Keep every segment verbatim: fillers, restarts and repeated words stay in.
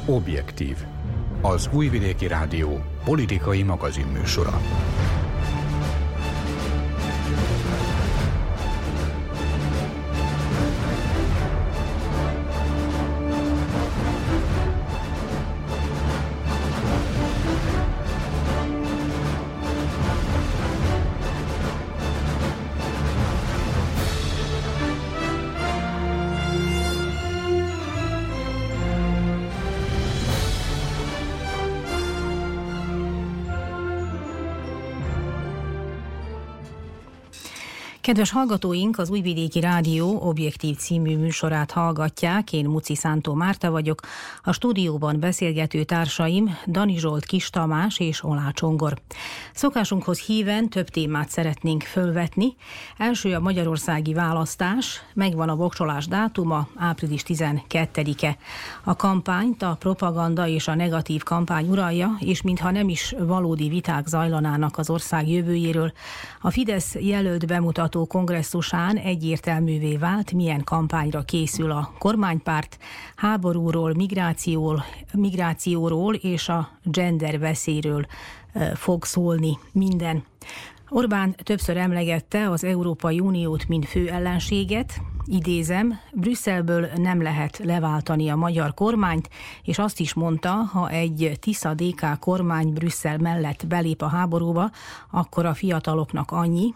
Objektív. Az Újvidéki Rádió politikai magazinműsora. Kedves hallgatóink, az Újvidéki Rádió Objektív című műsorát hallgatják. Én Muci Szántó Márta vagyok. A stúdióban beszélgető társaim Dani Zsolt, Kis Tamás és Olá Csongor. Szokásunkhoz híven több témát szeretnénk fölvetni. Első a magyarországi választás, megvan a voksolás dátuma, április tizenkettedike. A kampányt a propaganda és a negatív kampány uralja, és mintha nem is valódi viták zajlanának az ország jövőjéről, a Fidesz jelölt bemutató kongresszusán egyértelművé vált, milyen kampányra készül a kormánypárt, háborúról, migrációról, migrációról és a gender veszélyről fog szólni minden. Orbán többször emlegette az Európai Uniót, mint fő ellenséget, idézem, Brüsszelből nem lehet leváltani a magyar kormányt, és azt is mondta, ha egy Tisza-dé ká kormány Brüsszel mellett belép a háborúba, akkor a fiataloknak annyi.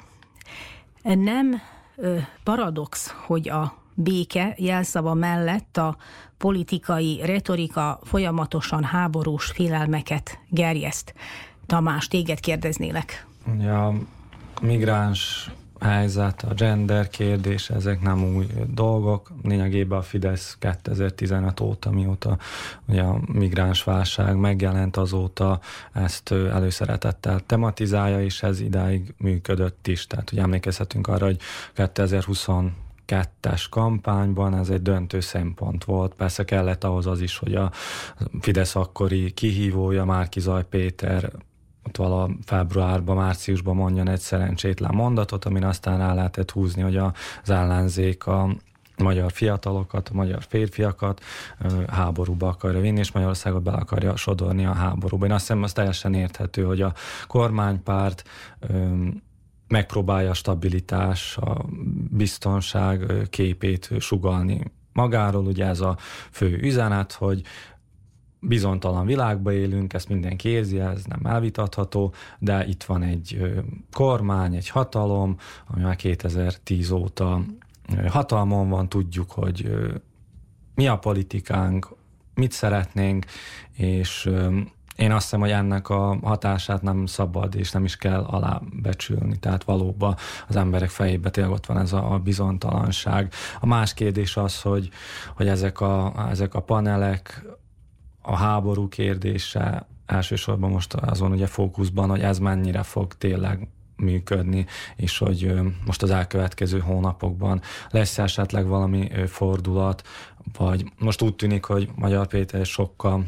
Nem ö, paradox, hogy a béke jelszava mellett a politikai retorika folyamatosan háborús félelmeket gerjeszt. Tamás, téged kérdeznélek. Ja, a migráns helyzet, a gender kérdés, ezek nem új dolgok. Lényegében a Fidesz kétezer-tizenöt óta, mióta ugye a migráns válság megjelent, azóta ezt előszeretettel tematizálja, és ez idáig működött is. Tehát ugye emlékezhetünk arra, hogy kétezer-huszonkettes kampányban ez egy döntő szempont volt. Persze kellett ahhoz az is, hogy a Fidesz akkori kihívója, Márki-Zay Péter ott vala februárban, márciusban mondjon egy szerencsétlen mondatot, amin aztán rá lehetett húzni, hogy az ellenzék a magyar fiatalokat, a magyar férfiakat háborúba akarja vinni, és Magyarországot bele akarja sodorni a háborúba. Én azt hiszem, az teljesen érthető, hogy a kormánypárt megpróbálja a stabilitás, a biztonság képét sugallni magáról. Ugye ez a fő üzenet, hogy bizonytalan világba élünk, ezt mindenki érzi, ez nem elvitatható, de itt van egy kormány, egy hatalom, ami már kétezer-tíz óta hatalmon van, tudjuk, hogy mi a politikánk, mit szeretnénk, és én azt hiszem, hogy ennek a hatását nem szabad, és nem is kell alábecsülni. Tehát valóban az emberek fejében tényleg ott van ez a, a bizonytalanság. A más kérdés az, hogy, hogy ezek, a, ezek a panelek, a háború kérdése elsősorban most azon ugye fókuszban, hogy ez mennyire fog tényleg működni, és hogy most az elkövetkező hónapokban lesz esetleg valami fordulat, vagy most úgy tűnik, hogy Magyar Péter sokkal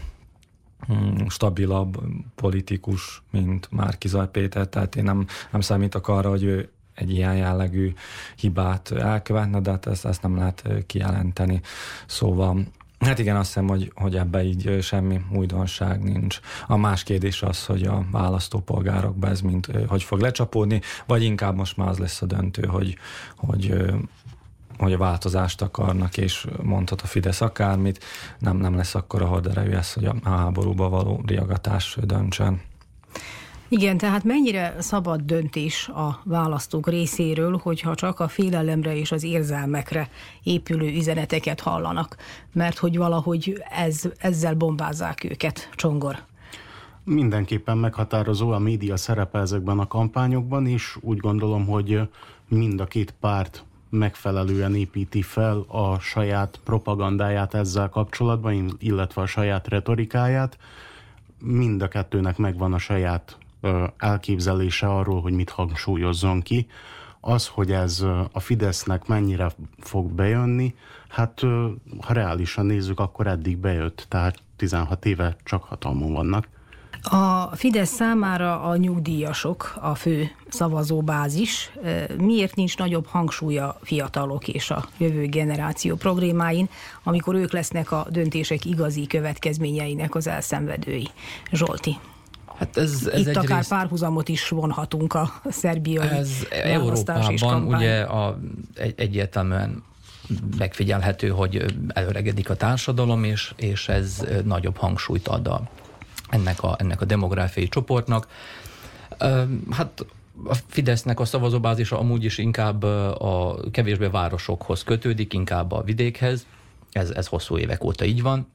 stabilabb politikus, mint Márki-Zay Péter, tehát én nem, nem számítok arra, hogy ő egy ilyen jellegű hibát elkövetne, de hát ezt, ezt nem lehet kijelenteni. Szóval hát igen, azt hiszem, hogy, hogy ebbe így semmi újdonság nincs. A más kérdés az, hogy a választópolgárokba ez mind hogy fog lecsapódni, vagy inkább most már az lesz a döntő, hogy, hogy, hogy a változást akarnak, és mondhat a Fidesz akármit, nem, nem lesz akkor a horderejű ez, hogy a háborúba való riagatás döntsön. Igen, tehát mennyire szabad döntés a választók részéről, hogyha csak a félelemre és az érzelmekre épülő üzeneteket hallanak, mert hogy valahogy ez, ezzel bombázzák őket, Csongor. Mindenképpen meghatározó a média szerepe ezekben a kampányokban, és úgy gondolom, hogy mind a két párt megfelelően építi fel a saját propagandáját ezzel kapcsolatban, illetve a saját retorikáját. Mind a kettőnek megvan a saját elképzelése arról, hogy mit hangsúlyozzon ki. Az, hogy ez a Fidesznek mennyire fog bejönni, hát ha reálisan nézzük, akkor eddig bejött, tehát tizenhat éve csak hatalmon vannak. A Fidesz számára a nyugdíjasok a fő szavazóbázis. Miért nincs nagyobb hangsúly a fiatalok és a jövő generáció problémáin, amikor ők lesznek a döntések igazi következményeinek az elszenvedői? Zsolti. Hát ez, ez Itt egy akár részt... párhuzamot is vonhatunk a szerbiai ez választás és Európában kampány. ugye a, egy, egyértelműen megfigyelhető, hogy előregedik a társadalom, és, és ez nagyobb hangsúlyt ad a, ennek, a, ennek a demográfiai csoportnak. Hát a Fidesznek a szavazóbázisa amúgy is inkább a kevésbé városokhoz kötődik, inkább a vidékhez. Ez, ez hosszú évek óta így van.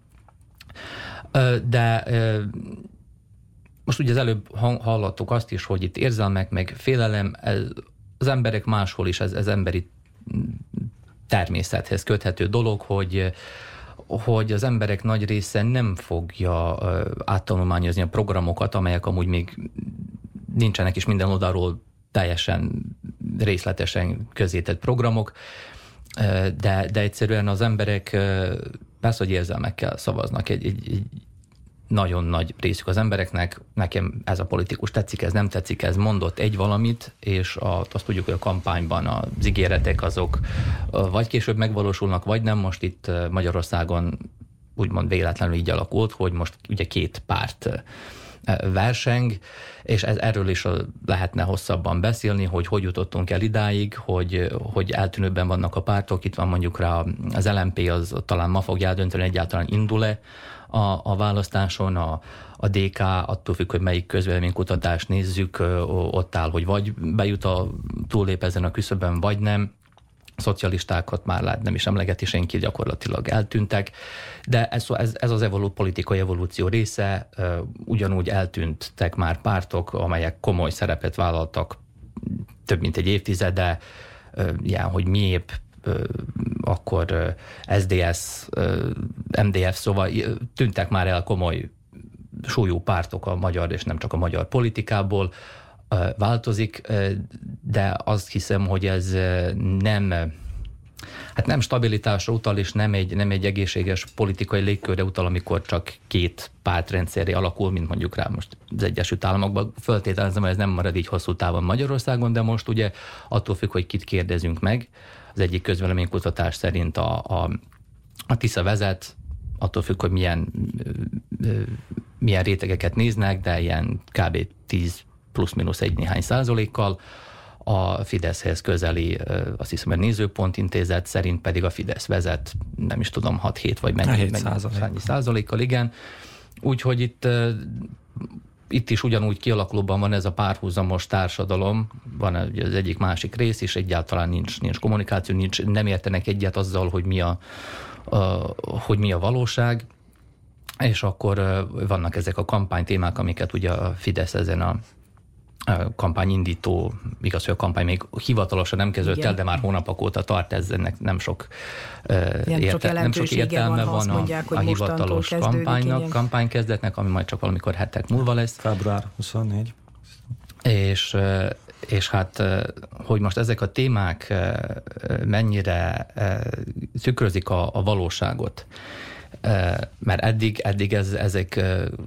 De most ugye az előbb hallottuk azt is, hogy itt érzelmek, meg félelem, ez, az emberek máshol is, ez, ez emberi természethez köthető dolog, hogy, hogy az emberek nagy része nem fogja áttanulmányozni a programokat, amelyek amúgy még nincsenek is minden oldalról teljesen részletesen közétett programok, de, de egyszerűen az emberek persze, hogy érzelmekkel szavaznak. Egy, egy, egy nagyon nagy részük az embereknek, nekem ez a politikus tetszik, ez nem tetszik, ez mondott egy valamit, és a, azt tudjuk, hogy a kampányban az ígéretek azok vagy később megvalósulnak, vagy nem. Most itt Magyarországon úgymond véletlenül így alakult, hogy most ugye két párt verseng, és ez, erről is lehetne hosszabban beszélni, hogy hogy jutottunk el idáig, hogy, hogy eltűnőben vannak a pártok. Itt van mondjuk rá az el em pé, az talán ma fogja eldönteni, egyáltalán indul-e a, a választáson, a, a dé ká, attól függ, hogy melyik közvéleménykutatást nézzük, ott áll, hogy vagy bejut a túllép ezen a küszöbön, vagy nem. A szocialistákat már lát, nem is emlegeti senki, gyakorlatilag eltűntek, de ez, ez, ez az evolu, politikai evolúció része, ugyanúgy eltűntek már pártok, amelyek komoly szerepet vállaltak több mint egy évtizede, ilyen, hogy miépp, akkor es dé es, em dé ef, szóval tűntek már el komoly súlyú pártok a magyar, és nem csak a magyar politikából. Változik, de azt hiszem, hogy ez nem, hát nem stabilitásra utal, és nem egy, nem egy egészséges politikai légkörre utal, amikor csak két pártrendszerre alakul, mint mondjuk rá most az Egyesült Államokban. Föltételezem, hogy ez nem marad így hosszú távon Magyarországon, de most ugye attól függ, hogy kit kérdezünk meg. Az egyik közvéleménykutatás szerint a, a, a Tisza vezet, attól függ, hogy milyen, milyen rétegeket néznek, de ilyen kb. tíz plusz-minusz egy néhány százalékkal. A Fideszhez közeli, azt hiszem, a Nézőpont Intézet szerint pedig a Fidesz vezet, nem is tudom, hat-hét vagy mennyi, mennyi százalék. százalékkal, igen. Úgyhogy itt, itt is ugyanúgy kialakulóban van ez a párhuzamos társadalom, van az egyik másik rész, és egyáltalán nincs, nincs kommunikáció, nincs, nem értenek egyet azzal, hogy mi a, a, hogy mi a valóság, és akkor vannak ezek a kampánytémák, amiket ugye a Fidesz ezen a kampányindító, igaz, hogy a kampány még hivatalosan nem kezdődött el, de már hónapok óta tart, ez ennek nem sok, nem érte, sok, nem sok értelme van, van a, mondják, a hivatalos kampánynak, kampánykezdetnek, ami majd csak valamikor hetek múlva lesz. február huszonnégy. És, és hát, hogy most ezek a témák mennyire tükrözik a, a valóságot, mert eddig, eddig ez, ezek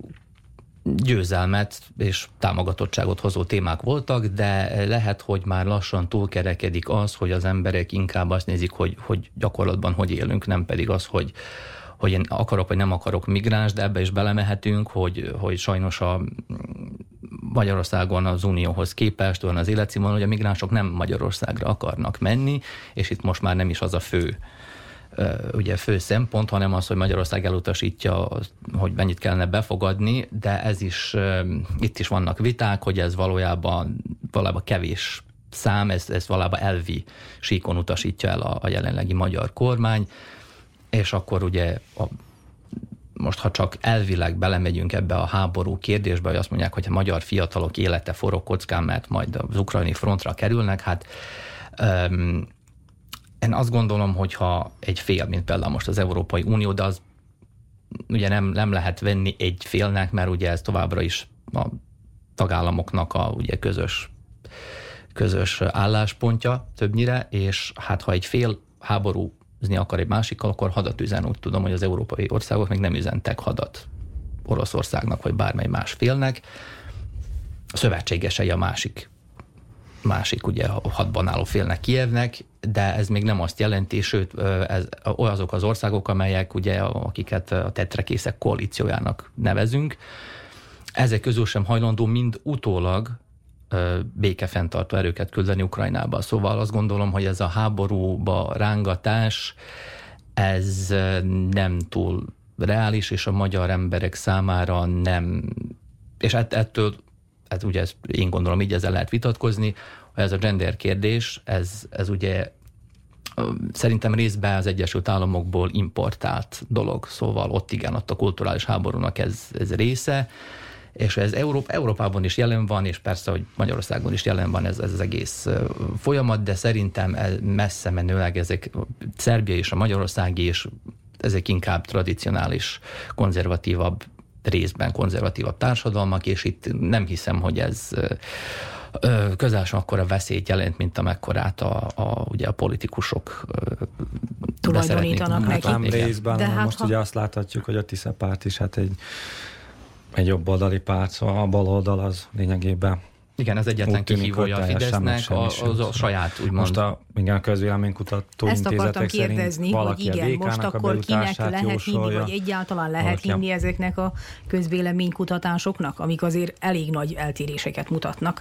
győzelmet és támogatottságot hozó témák voltak, de lehet, hogy már lassan túlkerekedik az, hogy az emberek inkább azt nézik, hogy, hogy gyakorlatban hogy élünk, nem pedig az, hogy, hogy én akarok vagy nem akarok migráns, de ebbe is belemehetünk, hogy, hogy sajnos a Magyarországon az Unióhoz képest olyan az életszínvonal, hogy a migránsok nem Magyarországra akarnak menni, és itt most már nem is az a fő ugye fő szempont, hanem az, hogy Magyarország elutasítja, hogy mennyit kellene befogadni, de ez is, itt is vannak viták, hogy ez valójában, valójában kevés szám, ez, ez valójában elvi síkon utasítja el a, a jelenlegi magyar kormány, és akkor ugye a, most, ha csak elvileg belemegyünk ebbe a háború kérdésbe, hogy azt mondják, hogy a magyar fiatalok élete forog kockán, mert majd az ukrajnai frontra kerülnek, hát um, én azt gondolom, hogyha egy fél, mint például most az Európai Unió, de az ugye nem, nem lehet venni egy félnek, mert ugye ez továbbra is a tagállamoknak a ugye közös, közös álláspontja többnyire, és hát ha egy fél háborúzni akar egy másikkal, akkor hadat üzen. Úgy tudom, hogy az európai országok még nem üzentek hadat Oroszországnak, vagy bármely más félnek, szövetségesei a másik, másik ugye hadban álló félnek, Kijevnek, de ez még nem azt jelenti, sőt, ez azok az országok, amelyek ugye, akiket a tetrekészek koalíciójának nevezünk, ezek közül sem hajlandó mind utólag békefenntartó erőket küldeni Ukrajnába. Szóval azt gondolom, hogy ez a háborúba rángatás, ez nem túl reális, és a magyar emberek számára nem, és ettől, ez ugye ez, én gondolom, így ezzel lehet vitatkozni, hogy ez a gender kérdés, ez, ez ugye szerintem részben az Egyesült Államokból importált dolog, szóval ott igen, ott a kulturális háborúnak ez, ez része, és ez Európa, Európában is jelen van, és persze, hogy Magyarországon is jelen van ez, ez az egész folyamat, de szerintem messze menőleg ezek Szerbia és a magyarországi, és ezek inkább tradicionális, konzervatívabb, részben konzervatívabb társadalmak, és itt nem hiszem, hogy ez közel sem akkora veszélyt jelent, mint amekkorát a, a, ugye a politikusok tulajdonítanak neki. Nem részben, de hát most ha... ugye azt láthatjuk, hogy a Tisza párt is hát egy egy jobboldali párt, szóval a baloldal az lényegében igen, ez egyetlen kihívója a Fidesznek, a, az a saját, úgymond. Most a, igen, a közvéleménykutató ezt intézetek kérdezni, szerint valaki hogy igen, a dé ká-nak most a akkor kinek lehet jósolja, hinni, vagy egyáltalán lehet valaki hinni ezeknek a közvéleménykutatásoknak, amik azért elég nagy eltéréseket mutatnak.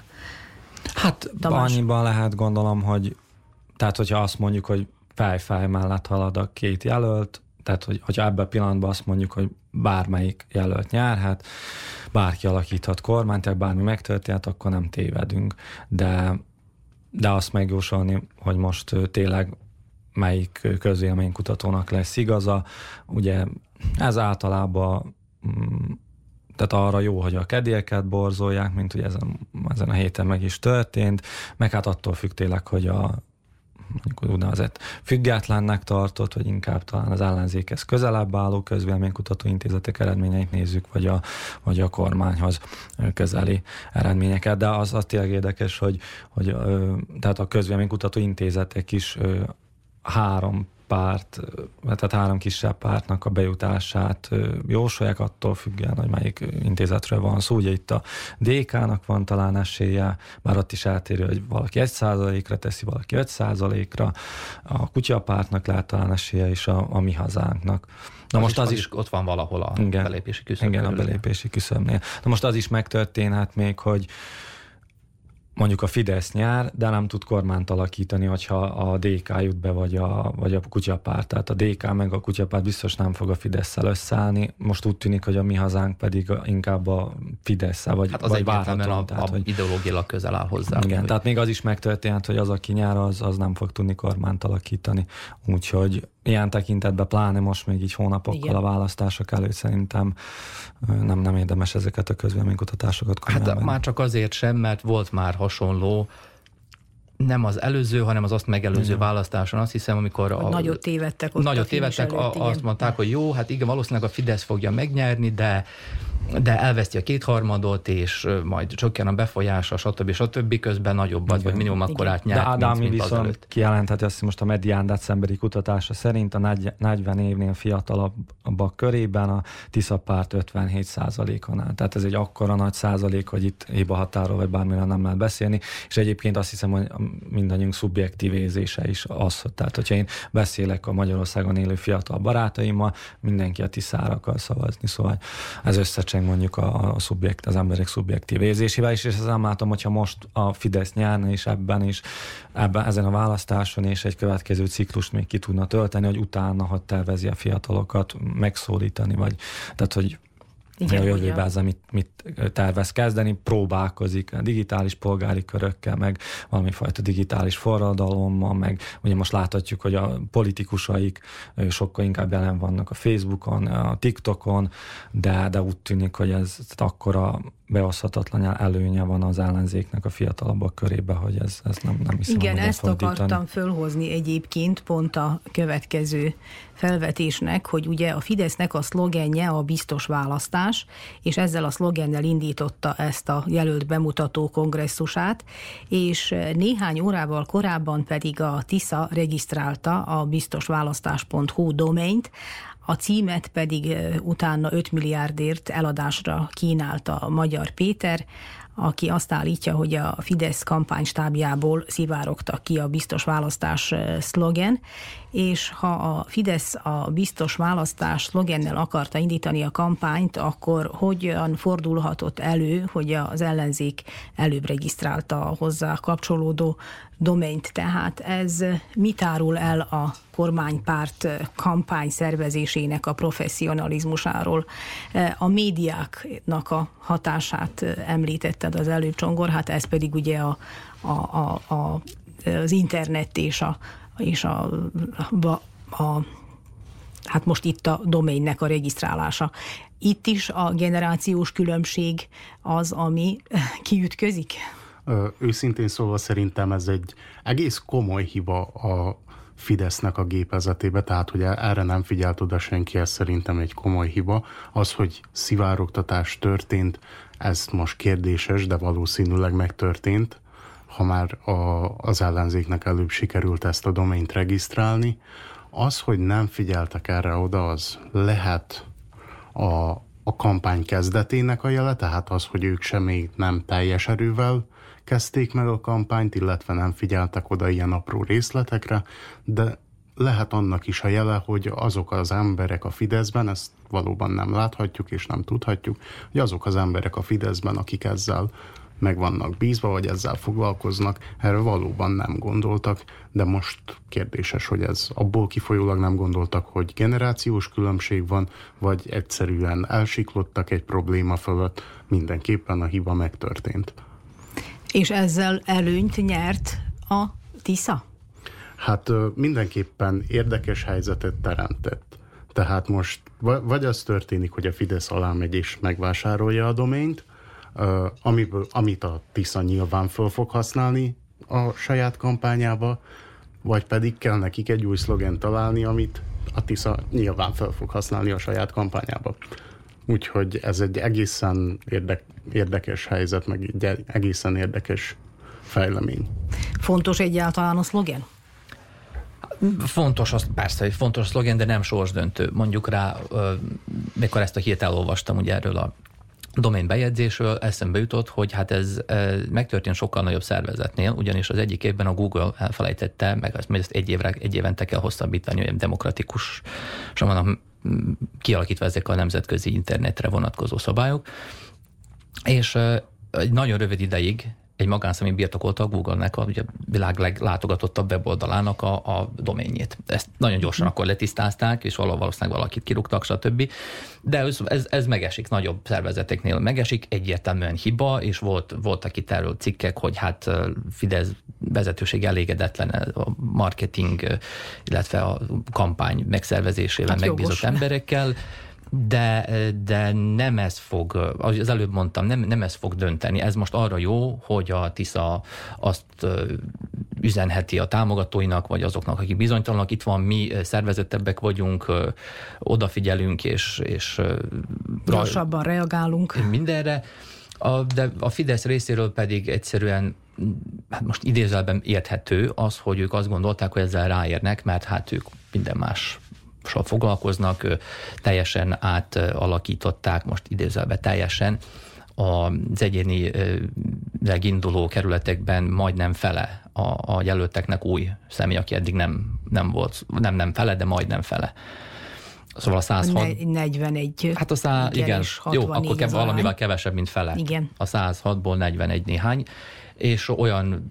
Hát Tamás. Annyiban lehet gondolom, hogy tehát hogyha azt mondjuk, hogy fej-fej mellett halad a két jelölt, tehát hogy, hogyha ebben a pillanatban azt mondjuk, hogy bármelyik jelölt nyerhet, bárki alakíthat kormányt, tehát bármi megtörténhet, akkor nem tévedünk. De, de azt megjósolni, hogy most tényleg melyik közvéleménykutatónak lesz igaza, ugye ez általában tehát arra jó, hogy a kedélyeket borzolják, mint ugye ezen, ezen a héten meg is történt, meg hát attól függ tényleg, hogy a mondjuk úgynevezett függetlennek tartott, vagy inkább talán az ellenzékhez közelebb álló közvéleménykutató intézetek eredményeit nézzük, vagy a, vagy a kormányhoz közeli eredményeket. De az, az tényleg érdekes, hogy, hogy tehát a közvéleménykutató intézetek is három párt, tehát három kisebb pártnak a bejutását jósolják, attól függően, hogy melyik intézetről van szó. Ugye itt a dé ká-nak van talán esélye, bár ott is eltérő, hogy valaki egy százalékra teszi, valaki öt százalékra, a kutyapártnak lehet talán esélye is a, a mi hazánknak. Na az most is, az, az is, is ott van valahol a igen, belépési küszöb. Igen, körül. A belépési küszöbnél. Na most az is megtörténhet még, hogy mondjuk a Fidesz nyár, de nem tud kormányt alakítani, hogyha a dé ká jut be, vagy a, vagy a kutyapárt. Tehát a dé ká meg a kutyapárt biztos nem fog a Fidesszel összeállni. Most úgy tűnik, hogy a mi hazánk pedig inkább a Fidesszel, vagy, hát az vagy egyértelműen várható. a, Tehát, a hogy, ideológiailag közel áll hozzá. igen, hogy... tehát még az is megtörténhet, hogy az, aki nyár, az, az nem fog tudni kormányt alakítani. Úgyhogy ilyen tekintetben, pláne most még így hónapokkal igen. a választások előtt szerintem nem, nem érdemes ezeket a közvéleménykutatásokat komolyan Hát venni. már csak azért sem, mert volt már hasonló, nem az előző, hanem az azt megelőző igen. választáson, azt hiszem, amikor a, nagyot tévedtek ott nagyot tévedtek, előtt, a, azt mondták, hogy jó, hát igen, valószínűleg a Fidesz fogja megnyerni, de de elveszti a kétharmadot, és majd csökken a befolyása, stb. stb. Közben nagyobbat, vagy minimum akkorát nyert, de Ádámi mint, mint viszont kijelentheti azt, hogy most a Medián decemberi kutatása szerint a negyven évnél fiatalabbak körében a Tisza párt ötvenhét százalékon áll. Tehát ez egy akkora nagy százalék, hogy itt hiba határól, vagy bármilyen nem lehet beszélni, és egyébként azt hiszem, hogy mindannyiunk szubjektív érzése is az, hogy tehát, hogyha én beszélek a Magyarországon élő fiatal barátaimmal, mindenki a Tiszára akar szavazni, szóval ez összecseng mondjuk a, a szubjekt, az emberek szubjektív érzésével is, és ezt nem látom, hogyha most a Fidesz nyerne is ebben is, ebben, ezen a választáson, és egy következő ciklust még ki tudna tölteni, hogy utána, hogy tervezi a fiatalokat megszólítani, vagy tehát, hogy igen, a jövőben ezzel mit, mit tervez kezdeni, próbálkozik a digitális polgári körökkel, meg valamifajta digitális forradalommal, meg ugye most láthatjuk, hogy a politikusaik sokkal inkább jelen vannak a Facebookon, a TikTokon, de, de úgy tűnik, hogy ez akkora behozhatatlan előnye van az ellenzéknek a fiatalabbak körében, hogy ez, ez nem, nem hiszem, igen, hogy ezt fordítani. akartam fölhozni egyébként pont a következő felvetésnek, hogy ugye a Fidesznek a szlogenje a biztos választás, és ezzel a szlogennel indította ezt a jelölt bemutató kongresszusát, és néhány órával korábban pedig a Tisza regisztrálta a biztosválasztás pont hu domaint, a címet pedig utána öt milliárdért eladásra kínálta Magyar Péter, aki azt állítja, hogy a Fidesz kampánystábjából szivárogtak ki a biztos választás szlogen, és ha a Fidesz a biztos választás szlogennel akarta indítani a kampányt, akkor hogyan fordulhatott elő, hogy az ellenzék előbb regisztrálta a hozzá kapcsolódó domént. Tehát ez mit árul el a kormánypárt kampány szervezésének a professzionalizmusáról? A médiáknak a hatását említetted az előbb, Csongor, hát ez pedig ugye a, a, a, a, az internet és a, és a, a, a hát most itt a doménnek a regisztrálása. Itt is a generációs különbség az, ami kiütközik? Ö, őszintén szólva szerintem ez egy egész komoly hiba a Fidesznek a gépezetébe, tehát hogy erre nem figyelt oda senki, ez szerintem egy komoly hiba. Az, hogy szivárogtatás történt, ez most kérdéses, de valószínűleg megtörtént, ha már a, az ellenzéknek előbb sikerült ezt a domént regisztrálni. Az, hogy nem figyeltek erre oda, az lehet a, a kampány kezdetének a jele, tehát az, hogy ők sem még nem teljes erővel kezdték meg a kampányt, illetve nem figyeltek oda ilyen apró részletekre, de lehet annak is a jele, hogy azok az emberek a Fideszben, ezt valóban nem láthatjuk és nem tudhatjuk, hogy azok az emberek a Fideszben, akik ezzel meg vannak bízva, vagy ezzel foglalkoznak, erre valóban nem gondoltak, de most kérdéses, hogy ez abból kifolyólag nem gondoltak, hogy generációs különbség van, vagy egyszerűen elsiklottak egy probléma fölött, mindenképpen a hiba megtörtént. És ezzel előnyt nyert a Tisza? Hát mindenképpen érdekes helyzetet teremtett. Tehát most vagy az történik, hogy a Fidesz alá megy és megvásárolja a domént, amiből, amit a Tisza nyilván föl fog használni a saját kampányába, vagy pedig kell nekik egy új szlogent találni, amit a Tisza nyilván föl fog használni a saját kampányába. Úgyhogy ez egy egészen érdek, érdekes helyzet, meg egy egészen érdekes fejlemény. Fontos egyáltalán a szlogen? Fontos, az, persze, hogy fontos a szlogen, de nem sorsdöntő. Mondjuk rá, mikor ezt a hírt elolvastam ugye erről a domain bejegyzésről, eszembe jutott, hogy hát ez megtörtént sokkal nagyobb szervezetnél, ugyanis az egyik évben a Google elfelejtette, meg ezt, ezt egy, évre, egy évente kell hosszabbítani, hogy demokratikus, és vannak kialakítva ezek a nemzetközi internetre vonatkozó szabályok, és egy nagyon rövid ideig egy magánszemély birtokolta a Google-nek a ugye, világ leglátogatottabb weboldalának a, a doménjét. Ezt nagyon gyorsan akkor letisztázták, és valószínűleg valakit kirúgtak, stb. De ez, ez, ez megesik, nagyobb szervezeteknél megesik, egyértelműen hiba, és volt, voltak itt erről cikkek, hogy hát Fidesz vezetőség elégedetlen a marketing, illetve a kampány megszervezésével hát megbízott jogos emberekkel, De, de nem ez fog, az előbb mondtam, nem, nem ez fog dönteni. Ez most arra jó, hogy a Tisza azt üzenheti a támogatóinak, vagy azoknak, akik bizonytalanak. Itt van, mi szervezettebbek vagyunk, odafigyelünk, és, és gyorsabban reagálunk. Mindenre. A, de a Fidesz részéről pedig egyszerűen, hát most idézőjelben érthető az, hogy ők azt gondolták, hogy ezzel ráérnek, mert hát ők minden más foglalkoznak, teljesen átalakították, most idézőjelben teljesen, az egyéni induló kerületekben majdnem fele a, a jelölteknek új személy, aki eddig nem, nem volt, nem nem fele, de majdnem fele. Szóval a száz hat... negyvenegy. Hát a száz, igen, jó, akkor kev, valamivel kevesebb, mint fele. Igen. A száz hatból negyvenegy néhány, és olyan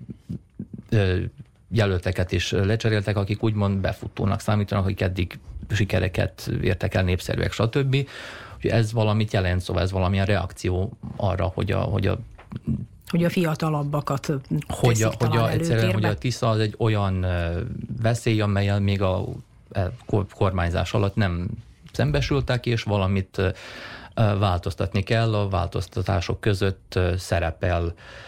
ö, jelölteket is lecseréltek, akik úgymond befutónak számítanak, akik eddig sikereket értek el, népszerűek, stb. Úgyhogy ez valamit jelent, szóval ez valamilyen reakció arra, hogy a, hogy a hogy a fiatalabbakat hogy a, hogy a, egyszerűen, hogy a Tisza az egy olyan veszély, amellyel még a kormányzás alatt nem szembesültek, és valamit változtatni kell. A változtatások között szerepel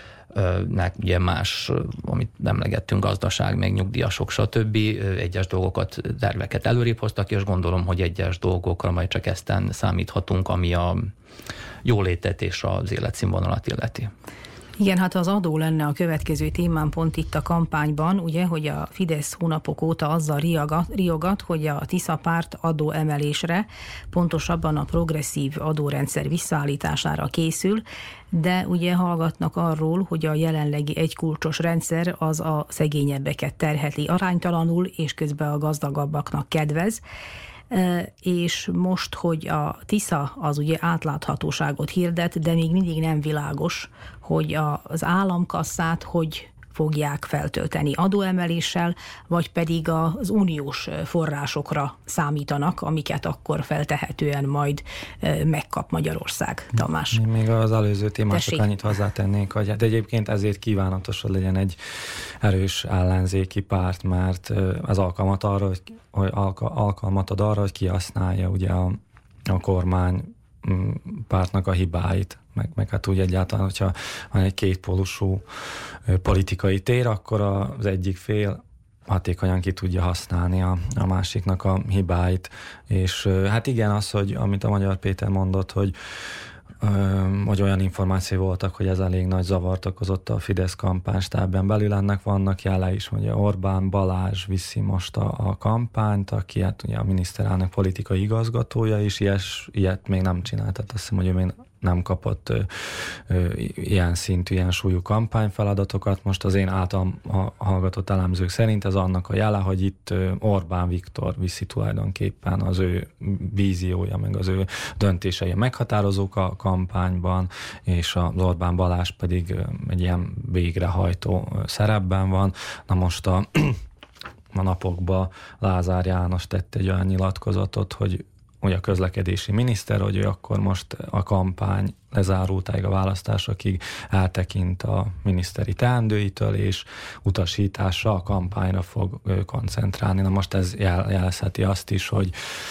nek ugye más, amit emlegettünk, gazdaság, meg nyugdíjasok, stb. Egyes dolgokat, terveket előrébb hoztak, és gondolom, hogy egyes dolgokra majd csak ezten számíthatunk, ami a jólétet és az életszínvonalat illeti. Igen, hát az adó lenne a következő témán pont itt a kampányban, ugye, hogy a Fidesz hónapok óta azzal riogat, riogat hogy a Tisza párt adóemelésre, pontosabban a progresszív adórendszer visszaállítására készül, de ugye hallgatnak arról, hogy a jelenlegi egykulcsos rendszer az a szegényebbeket terheti aránytalanul, és közben a gazdagabbaknak kedvez. És most, hogy a Tisza az ugye átláthatóságot hirdet, de még mindig nem világos, hogy az államkasszát hogy fogják feltölteni adóemeléssel, vagy pedig az uniós forrásokra számítanak, amiket akkor feltehetően majd megkap Magyarország. Tamás. Még az előző témások annyit hozzátennék, hogy hát egyébként ezért kívánatos, hogy legyen egy erős ellenzéki párt, mert ez alkalmat arra, hogy, hogy alkalmat ad arra, hogy kihasználja ugye a, a kormány pártnak a hibáit, meg, meg hát úgy egyáltalán, hogyha van egy kétpólusú politikai tér, akkor az egyik fél hatékonyan ki tudja használni a, a másiknak a hibáit. És hát igen, az, hogy amit a Magyar Péter mondott, hogy hogy olyan információ voltak, hogy ez elég nagy zavart okozott a Fidesz kampánystábben belül. Ennek vannak jele is, hogy Orbán Balázs viszi most a, a kampányt, aki hát ugye a miniszterelnök politikai igazgatója is, ilyes, ilyet még nem csinált. Tehát azt hiszem, hogy ő még nem kapott ö, ö, ilyen szintű, ilyen súlyú kampányfeladatokat. Most az én általam hallgatott elemzők szerint ez annak a jele, hogy itt Orbán Viktor viszi tulajdonképpen, az ő víziója, meg az ő döntései meghatározók a kampányban, és az Orbán Balázs pedig egy ilyen végrehajtó szerepben van. Na most a, a napokban Lázár János tett egy olyan nyilatkozatot, hogy hogy a közlekedési miniszter, hogy ő akkor most a kampány lezárultáig a választásokig eltekint a miniszteri teendőitől, és utasításra a kampányra fog koncentrálni. Na most ez jel- jelezheti azt is, hogy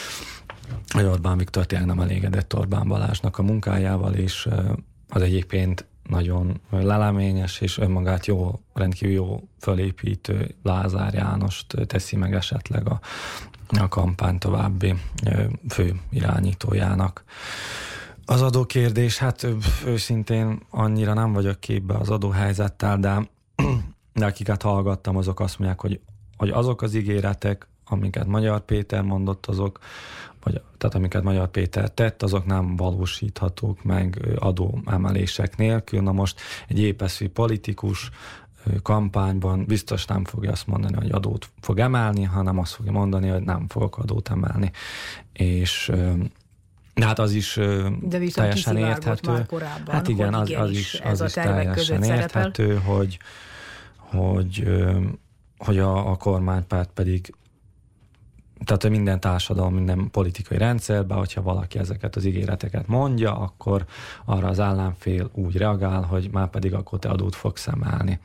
Orbán Viktor tényleg nem elégedett Orbán Balázsnak a munkájával, és az egyébként nagyon leleményes és önmagát jó, rendkívül jó fölépítő Lázár Jánost teszi meg esetleg a, a kampány további fő irányítójának. Az adókérdés, hát őszintén annyira nem vagyok képbe az adóhelyzettel, de, de akiket hallgattam, azok azt mondják, hogy, hogy azok az ígéretek, amiket Magyar Péter mondott, azok, vagy, tehát amiket Magyar Péter tett, azok nem valósíthatók meg adóemelések nélkül. Na most egy épeszű politikus kampányban biztos nem fogja azt mondani, hogy adót fog emelni, hanem azt fogja mondani, hogy nem fogok adót emelni. És de hát az is de teljesen érthető. Már korábban, hát igen, az, az is, az is teljesen érthető, hogy, hogy, hogy a, a kormánypárt pedig, tehát minden társadalom, minden politikai rendszerben, hogyha valaki ezeket az ígéreteket mondja, akkor arra az ellenfél úgy reagál, hogy már pedig akkor te adót fogsz emelni.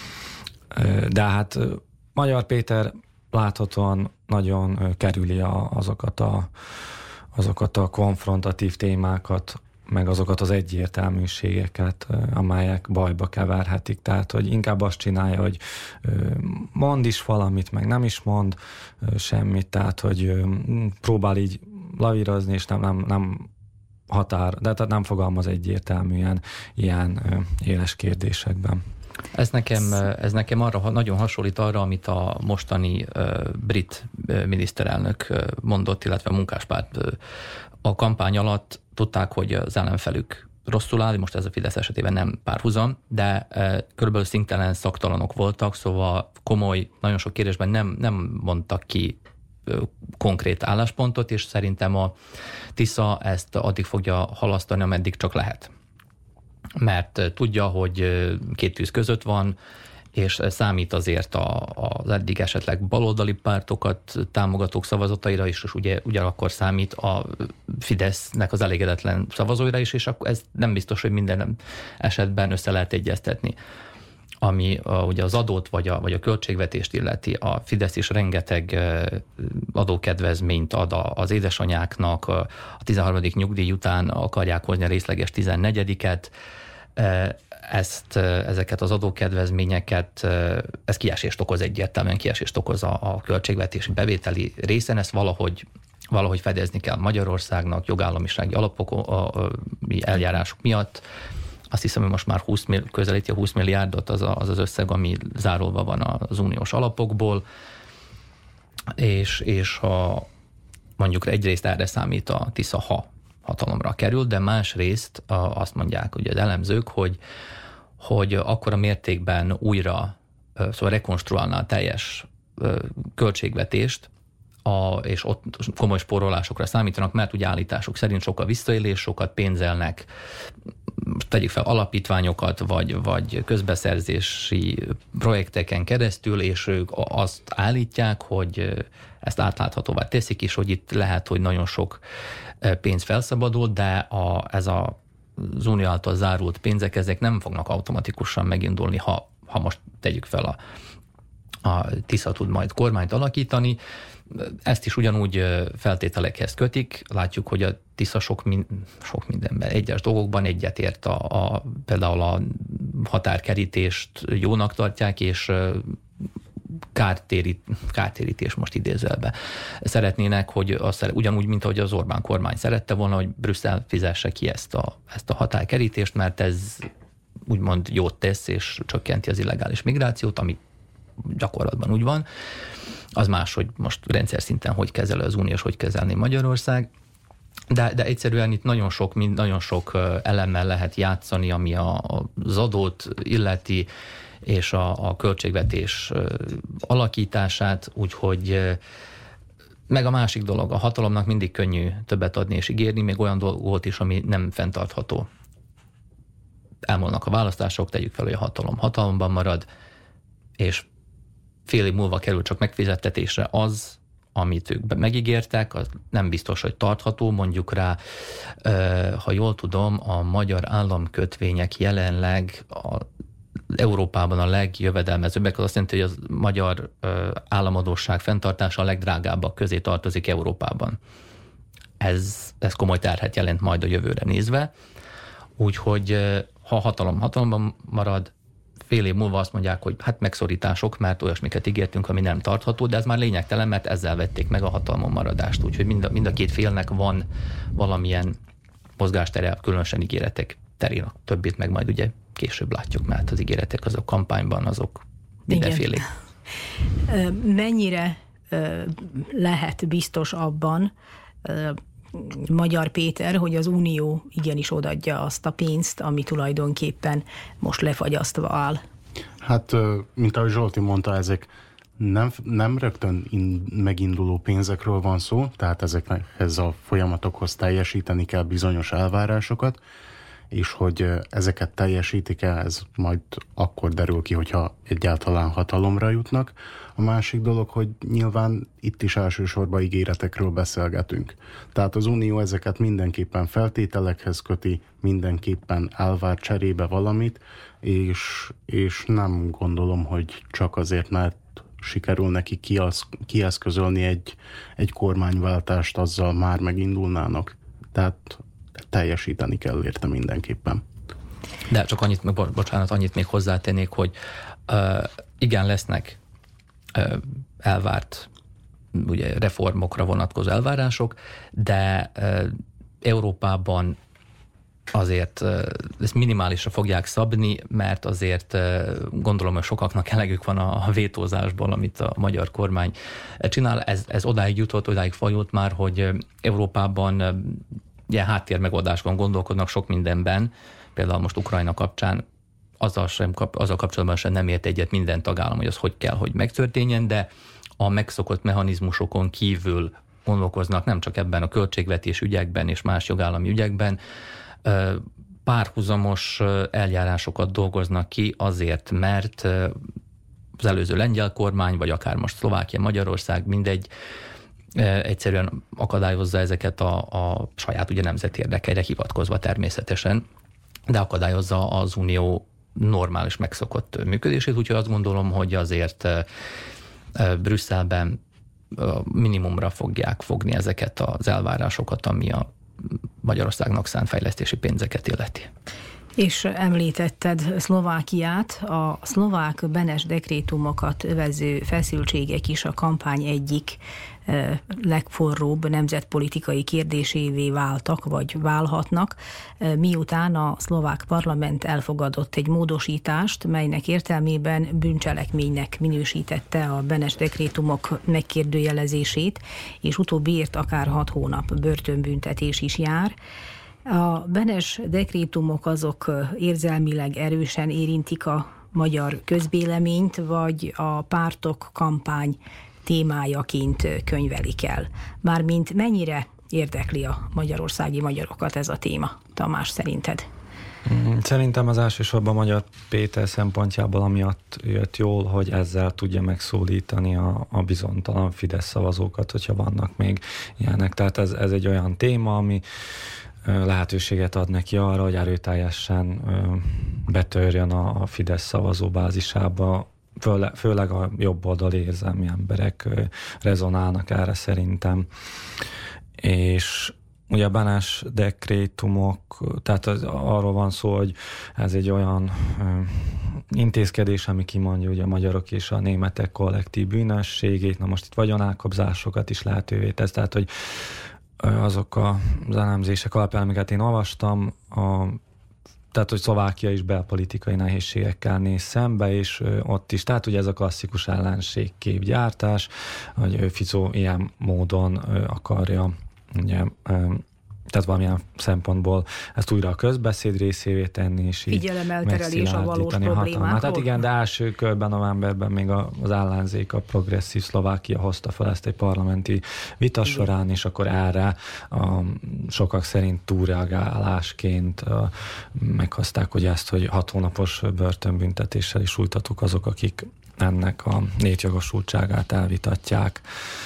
De hát Magyar Péter láthatóan nagyon kerüli a, azokat, a, azokat a konfrontatív témákat, meg azokat az egyértelműségeket, amelyek bajba keverhetik. Tehát, hogy inkább azt csinálja, hogy mond is valamit, meg nem is mond semmit, tehát, hogy próbál így lavírozni, és nem, nem, nem határ, de tehát nem fogalmaz egyértelműen ilyen éles kérdésekben. Ez nekem, ez nekem arra nagyon hasonlít arra, amit a mostani uh, brit uh, miniszterelnök uh, mondott, illetve a munkáspárt uh, a kampány alatt tudták, hogy az ellenfelük rosszul áll, most ez a Fidesz esetében nem párhuzam, de uh, körülbelül szintelen szaktalanok voltak, szóval komoly, nagyon sok kérdésben nem, nem mondtak ki uh, konkrét álláspontot, és szerintem a Tisza ezt addig fogja halasztani, ameddig csak lehet. Mert tudja, hogy két tűz között van, és számít azért a, az eddig esetleg baloldali pártokat támogatók szavazataira is, és ugye ugyanakkor számít a Fidesznek az elégedetlen szavazóira is, és akkor ez nem biztos, hogy minden esetben össze lehet egyeztetni. Ami a, ugye az adót vagy a, vagy a költségvetést illeti, a Fidesz is rengeteg adókedvezményt ad az édesanyáknak, a tizenharmadik nyugdíj után akarják hozni a részleges tizennegyediket, ezt, ezeket az adókedvezményeket, ez kiesést okoz egyértelműen, kiesést okoz a, a költségvetési bevételi részen, ezt valahogy, valahogy fedezni kell Magyarországnak jogállamisági alapok, a, a, a eljárások miatt. azt hiszem, hogy most már húsz, közelíti a húsz milliárdot az, a, az az összeg, ami zárolva van az uniós alapokból, és, és ha mondjuk egyrészt erre számít a Tisza, ha hatalomra kerül, de másrészt azt mondják ugye az elemzők, hogy, hogy akkora mértékben újra, szóval rekonstruálná a teljes költségvetést, a, és ott komoly spórolásokra számítanak, mert ugye állítások szerint sokkal visszaélés, sokat pénzelnek, tegyük fel alapítványokat, vagy, vagy közbeszerzési projekteken keresztül, és ők azt állítják, hogy ezt átláthatóvá teszik, és hogy itt lehet, hogy nagyon sok pénz felszabadul, de a, ez a, az unió által zárult pénzek, ezek nem fognak automatikusan megindulni, ha, ha most tegyük fel a, a Tisza tud majd kormányt alakítani. Ezt is ugyanúgy feltételekhez kötik. Látjuk, hogy a Tisza sok, min, sok mindenben, egyes dolgokban egyetért a, a, például a határkerítést jónak tartják, és kártérít, kártérítés most idézelbe szeretnének, hogy az, ugyanúgy, mint ahogy az Orbán kormány szerette volna, hogy Brüsszel fizesse ki ezt a, ezt a határkerítést, mert ez úgymond jót tesz, és csökkenti az illegális migrációt, ami gyakorlatban úgy van. Az más, hogy most rendszer szinten hogy kezel az Unió, és hogy kezelni Magyarország. De, de egyszerűen itt nagyon sok, nagyon sok elemmel lehet játszani, ami a, az adót illeti, és a, a költségvetés alakítását, úgyhogy meg a másik dolog, a hatalomnak mindig könnyű többet adni és ígérni, még olyan dolgot is, ami nem fenntartható. Elmondnak a választások, tegyük fel, hogy a hatalom hatalomban marad, és fél év múlva kerül csak megfizettetésre az, amit ők megígértek, az nem biztos, hogy tartható. Mondjuk rá, ha jól tudom, a magyar államkötvények jelenleg a Európában a legjövedelmezőbbek, az azt jelenti, hogy a magyar államadósság fenntartása a legdrágábbak közé tartozik Európában. Ez, ez komoly terhet jelent majd a jövőre nézve. Úgyhogy ha hatalom hatalomban marad, fél év múlva azt mondják, hogy hát megszorítások, mert olyasmiket ígértünk, ami nem tartható, de ez már lényegtelen, mert ezzel vették meg a hatalmon maradást. Úgyhogy mind a, mind a két félnek van valamilyen mozgástere, különösen ígéretek terén. A többit meg majd ugye később látjuk, mert az ígéretek azok kampányban, azok mindenfélék. Mennyire lehet biztos abban Magyar Péter, hogy az Unió igenis odaadja azt a pénzt, ami tulajdonképpen most lefagyasztva áll? Hát, mint ahogy Zsolti mondta, ezek nem, nem rögtön in, meginduló pénzekről van szó, tehát ezekhez a folyamatokhoz teljesíteni kell bizonyos elvárásokat, és hogy ezeket teljesítik-e, ez majd akkor derül ki, hogyha egyáltalán hatalomra jutnak. A másik dolog, hogy nyilván itt is elsősorban ígéretekről beszélgetünk. Tehát az Unió ezeket mindenképpen feltételekhez köti, mindenképpen elvár cserébe valamit, és, és nem gondolom, hogy csak azért, mert sikerül neki kiasz, kieszközölni egy, egy kormányváltást, azzal már megindulnának. Tehát teljesíteni kell érte mindenképpen. De csak annyit, meg, bocsánat, annyit még hozzátennék, hogy uh, igen, lesznek uh, elvárt ugye, reformokra vonatkozó elvárások, de uh, Európában azért uh, ezt minimálisra fogják szabni, mert azért uh, gondolom, hogy sokaknak elegük van a, a vétózásból, amit a magyar kormány csinál. Ez, ez odáig jutott, odáig fajult már, hogy Európában uh, ilyen háttérmegoldásban gondolkodnak sok mindenben, például most Ukrajna kapcsán azzal, sem, azzal kapcsolatban sem nem ért egyet minden tagállam, hogy az hogy kell, hogy megtörténjen, de a megszokott mechanizmusokon kívül gondolkoznak nem csak ebben a költségvetés ügyekben és más jogállami ügyekben, párhuzamos eljárásokat dolgoznak ki azért, mert az előző lengyel kormány, vagy akár most Szlovákia, Magyarország, mindegy, egyszerűen akadályozza ezeket a, a saját ugye nemzeti érdekeire hivatkozva természetesen, de akadályozza az unió normális megszokott működését, úgyhogy azt gondolom, hogy azért Brüsszelben minimumra fogják fogni ezeket az elvárásokat, ami a Magyarországnak szánt fejlesztési pénzeket illeti. És említetted Szlovákiát, a szlovák Benes dekrétumokat övező feszültségek is a kampány egyik legforróbb nemzetpolitikai kérdésévé váltak, vagy válhatnak, miután a szlovák parlament elfogadott egy módosítást, melynek értelmében bűncselekménynek minősítette a Benes dekrétumok megkérdőjelezését, és utóbbiért akár hat hónap börtönbüntetés is jár. A Benes dekrétumok azok érzelmileg erősen érintik a magyar közvéleményt, vagy a pártok kampány témájaként könyvelik el. Mármint mennyire érdekli a magyarországi magyarokat ez a téma, Tamás, szerinted? Szerintem az elsősorban Magyar Péter szempontjából amiatt jött jól, hogy ezzel tudja megszólítani a, a bizonytalan Fidesz szavazókat, hogyha vannak még ilyenek. Tehát ez, ez egy olyan téma, ami lehetőséget ad neki arra, hogy erőteljesen betörjön a Fidesz szavazóbázisába, Főle, főleg a jobboldali érzelmi emberek rezonálnak erre szerintem. És ugye a Benes dekrétumok, tehát az, arról van szó, hogy ez egy olyan ö, intézkedés, ami kimondja ugye a magyarok és a németek kollektív bűnösségét, na most itt vagyonelkobzásokat is lehetővé tesz, tehát hogy azok az elemzések alapján, amiket én olvastam, a tehát, hogy Szlovákia is belpolitikai nehézségekkel néz szembe, és ott is, tehát ugye ez a klasszikus ellenségképgyártás, hogy Fico ilyen módon akarja, ugye, tehát valamilyen szempontból ezt újra a közbeszéd részévé tenni, és így figyelemelterelés a valós problémákról. Tehát igen, de első körben, novemberben még az ellenzék, a progresszív Szlovákia hozta fel ezt egy parlamenti vita igen. során, és akkor erre a, sokak szerint túlreagálásként a, meghozták, hogy ezt, hogy hat hónapos börtönbüntetéssel is sújtatuk azok, akik ennek a létjogosultságát elvitatják.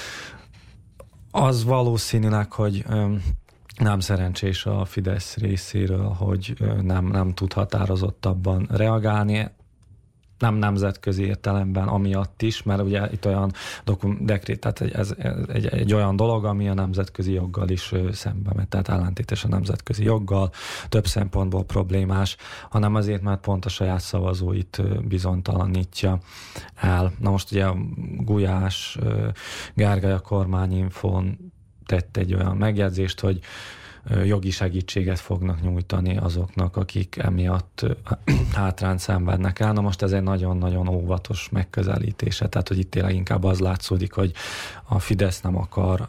Az valószínűleg, hogy nem szerencsés a Fidesz részéről, hogy nem, nem tud határozottabban reagálni, nem nemzetközi értelemben amiatt is, mert ugye itt olyan dokum, dekrét, tehát ez, ez egy, egy olyan dolog, ami a nemzetközi joggal is szembe megy, tehát ellentétes a nemzetközi joggal, több szempontból problémás, hanem azért, mert pont a saját szavazóit bizonytalanítja el. Na most ugye a Gulyás Gergely a Kormányinfón tett egy olyan megjegyzést, hogy jogi segítséget fognak nyújtani azoknak, akik emiatt hátrányt szenvednek el. Na most ez egy nagyon-nagyon óvatos megközelítése, tehát hogy itt tényleg inkább az látszódik, hogy a Fidesz nem akar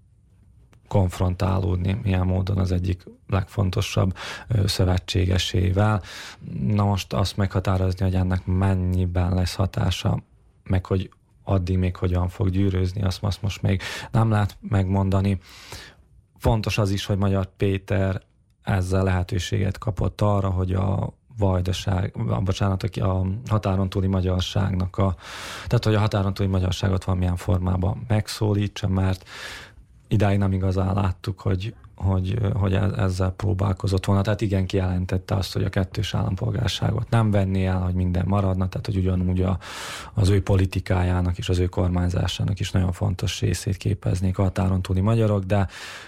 konfrontálódni ilyen módon az egyik legfontosabb szövetségesével. Na most azt meghatározni, hogy ennek mennyiben lesz hatása, meg hogy addig még hogyan fog gyűrőzni, azt, azt most még nem lehet megmondani. Fontos az is, hogy Magyar Péter ezzel lehetőséget kapott arra, hogy a vajdaság, bocsánat, a határon túli magyarságnak a, tehát hogy a határon túli magyarságot valamilyen formában megszólítsa, mert idáig nem igazán láttuk, hogy, hogy, hogy ezzel próbálkozott volna. Tehát igen, kijelentette azt, hogy a kettős állampolgárságot nem venné el, hogy minden maradna, tehát hogy ugyanúgy a, az ő politikájának és az ő kormányzásának is nagyon fontos részét képeznék a határon túli magyarok, de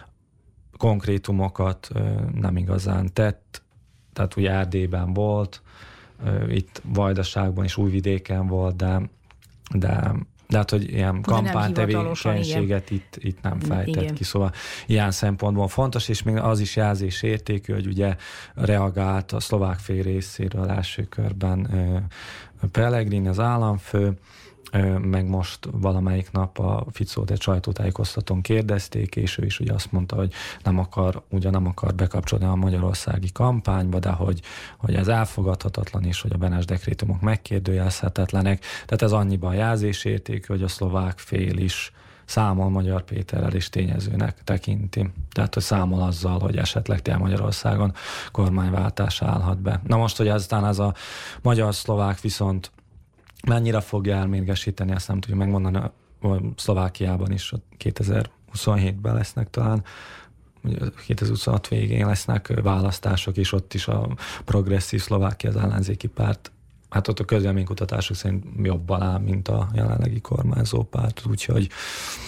konkrétumokat nem igazán tett, tehát ugye Erdélyben volt, itt Vajdaságban és Újvidéken volt, de, de, de hát, hogy ilyen kampánytevékenységet itt, itt nem fejtett igen. ki, szóval ilyen szempontból fontos, és még az is jelzés értékű, hogy ugye reagált a szlovák fél részéről első körben Pellegrini, az államfő, meg most valamelyik nap a Ficót egy sajtótájékoztatón kérdezték, és ő is ugye azt mondta, hogy nem akar, ugye nem akar bekapcsolni a magyarországi kampányba, de hogy, hogy ez elfogadhatatlan, és hogy a Benes dekrétumok megkérdőjelezhetetlenek. Tehát ez annyiban jelzésértékű, hogy a szlovák fél is számol Magyar Péterrel is tényezőnek tekinti. Tehát, hogy számol azzal, hogy esetleg tényleg Magyarországon kormányváltás állhat be. Na most, hogy aztán ez a magyar-szlovák viszont mennyire fogja elmérgesíteni, ezt nem tudjuk megmondani, a Szlovákiában is kétezer-huszonhétben lesznek talán, kétezer-huszonhat végén lesznek választások, és ott is a progresszív Szlovákia, az ellenzéki párt, hát ott a közvéleménykutatások szerint jobban áll, mint a jelenlegi kormányzó párt, úgyhogy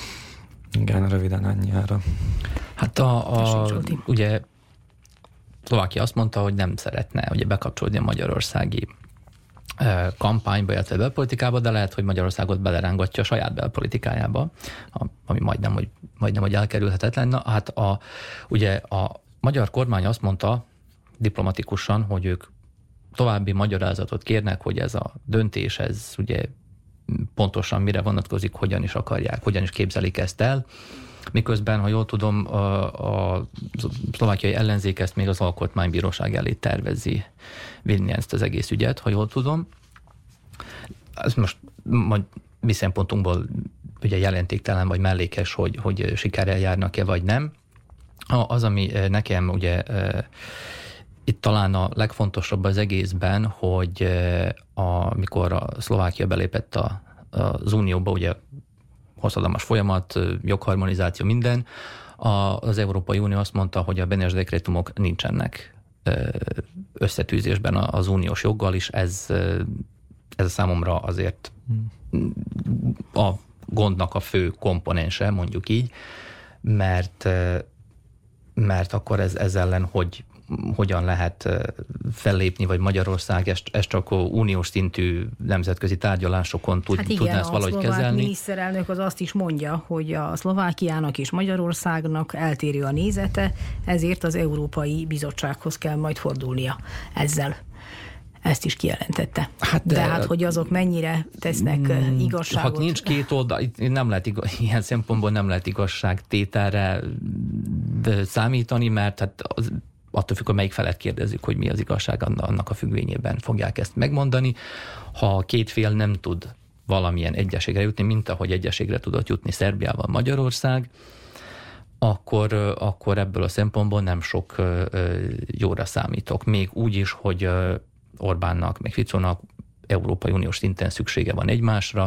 igen, röviden ennyi erre. Hát a, a ugye Szlovákia azt mondta, hogy nem szeretne ugye bekapcsolódni a magyarországi kampányba, illetve belpolitikába, de lehet, hogy Magyarországot belerángatja a saját belpolitikájába, ami majdnem, hogy, majdnem, hogy elkerülhetetlen. Na, hát a, ugye a magyar kormány azt mondta diplomatikusan, hogy ők további magyarázatot kérnek, hogy ez a döntés, ez ugye pontosan mire vonatkozik, hogyan is akarják, hogyan is képzelik ezt el. Miközben, ha jól tudom, a, a szlovákiai ellenzék ezt még az alkotmánybíróság elé tervezi vinni ezt az egész ügyet, ha jól tudom. Ez most mi szempontunkból ugye jelentéktelen vagy mellékes, hogy, hogy sikerrel járnak-e vagy nem. Az, ami nekem ugye itt talán a legfontosabb az egészben, hogy amikor a Szlovákia belépett a, az Unióba, ugye hosszadalmas folyamat, jogharmonizáció, minden, az Európai Unió azt mondta, hogy a Beneš dekrétumok nincsenek összetűzésben az uniós joggal is, ez, ez számomra azért a gondnak a fő komponense, mondjuk így, mert, mert akkor ez, ez ellen hogy hogyan lehet fellépni, vagy Magyarország ezt, ezt csak uniós szintű nemzetközi tárgyalásokon tud, hát igen, tudná ezt valahogy kezelni. Igen, a miniszterelnök az azt is mondja, hogy a Szlovákiának és Magyarországnak eltérő a nézete, ezért az Európai Bizottsághoz kell majd fordulnia ezzel. Ezt is kijelentette. Hát de, de hát, hogy azok mennyire tesznek mm, igazságot. Ha nincs két oldal, itt nem lehet igaz, ilyen szempontból nem lehet igazságtételre számítani, mert hát az, attól függ, hogy melyik felet kérdezzük, hogy mi az igazság, annak a függvényében fogják ezt megmondani. Ha két fél nem tud valamilyen egyességre jutni, mint ahogy egyességre tudott jutni Szerbiával Magyarország, akkor, akkor ebből a szempontból nem sok jóra számítok. Még úgy is, hogy Orbánnak, meg Ficónak Európai Uniós szinten szüksége van egymásra.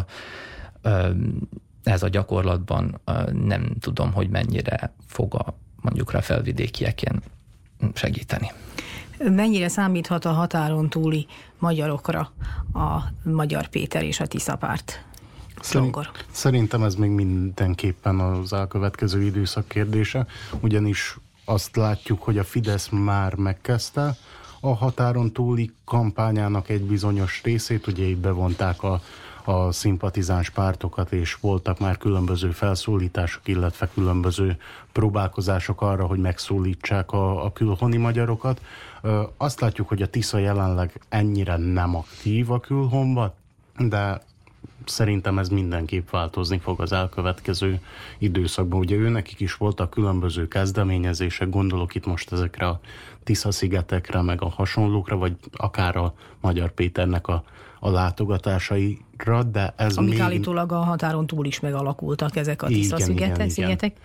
Ez a gyakorlatban nem tudom, hogy mennyire fog a mondjuk rá felvidékieken segíteni. Mennyire számíthat a határon túli magyarokra a Magyar Péter és a Tisza párt? Slongor. Szerintem ez még mindenképpen az elkövetkező időszak kérdése, ugyanis azt látjuk, hogy a Fidesz már megkezdte a határon túli kampányának egy bizonyos részét, ugye itt bevonták a, a szimpatizáns pártokat, és voltak már különböző felszólítások, illetve különböző próbálkozások arra, hogy megszólítsák a, a külhoni magyarokat. Ö, azt látjuk, hogy a Tisza jelenleg ennyire nem aktív a külhonban, de szerintem ez mindenképp változni fog az elkövetkező időszakban. Ugye őnekik is voltak különböző kezdeményezések, gondolok itt most ezekre a Tisza-szigetekre, meg a hasonlókra, vagy akár a Magyar Péternek a, a látogatásaira, de ez Amik még... állítólag a határon túl is megalakultak ezek a Tisza-szigetek.